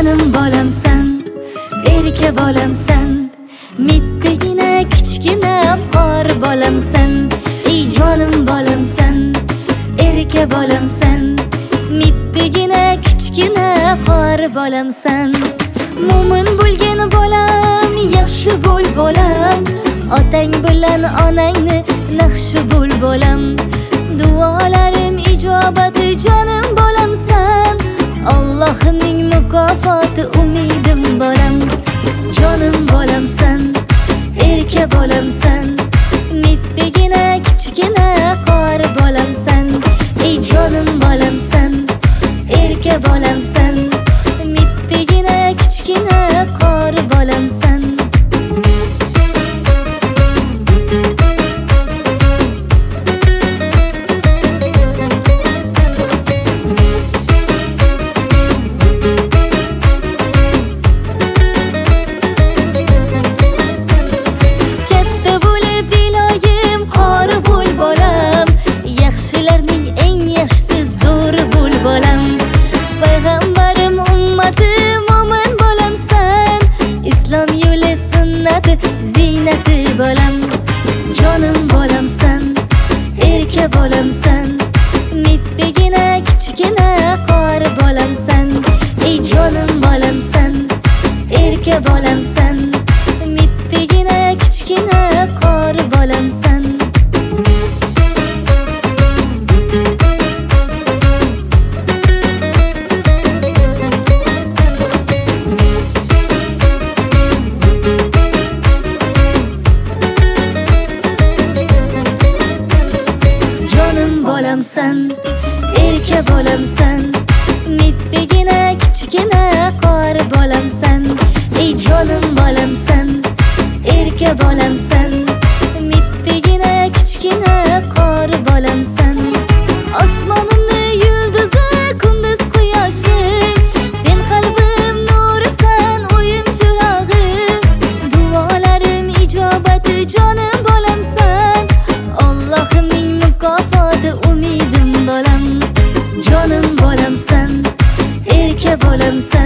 Canım bolamsan, erka bolamsan, mittagina kichkina qor bolamsan. Ey jonim bolamsan, erka bolamsan, mittagina kichkina qor bolamsan. Mo'min bo'lgan bolam, yaxshi bo'l bolam, otang bilan onangni naqshi bo'l bolam. Duolarim ijobati jonim bolamsan, Allohimning mukofoti umidim bolam. Jonim bolamsan, erka bolamsan, mittagina kichkina qor bolamsan. Ey jonim bolamsan, erka bolamsan, mittagina kichkina qor bolamsan. Ziynati bolam. Jonim bolamsan, erka bolamsan, mittagina kichkina qor bolamsan. Ey jonim bolamsan, erka bolamsan, mittagina kichkina qor bolamsan. Bolamsan, erka bolamsan, mittagina kichkina qor bolamsan. Ey jonim bolamsan, erka bolamsan, mittagina kichkina qor bolamsan. Osmonimni yulduzi, kunduz quyoshim, sen qalbim nurisan, o'yim chirog'im. Duolarim ijobati jonim bolamsan, Allohimning mukofoti umidim bolam. Jonim bolamsan, erka bolamsan,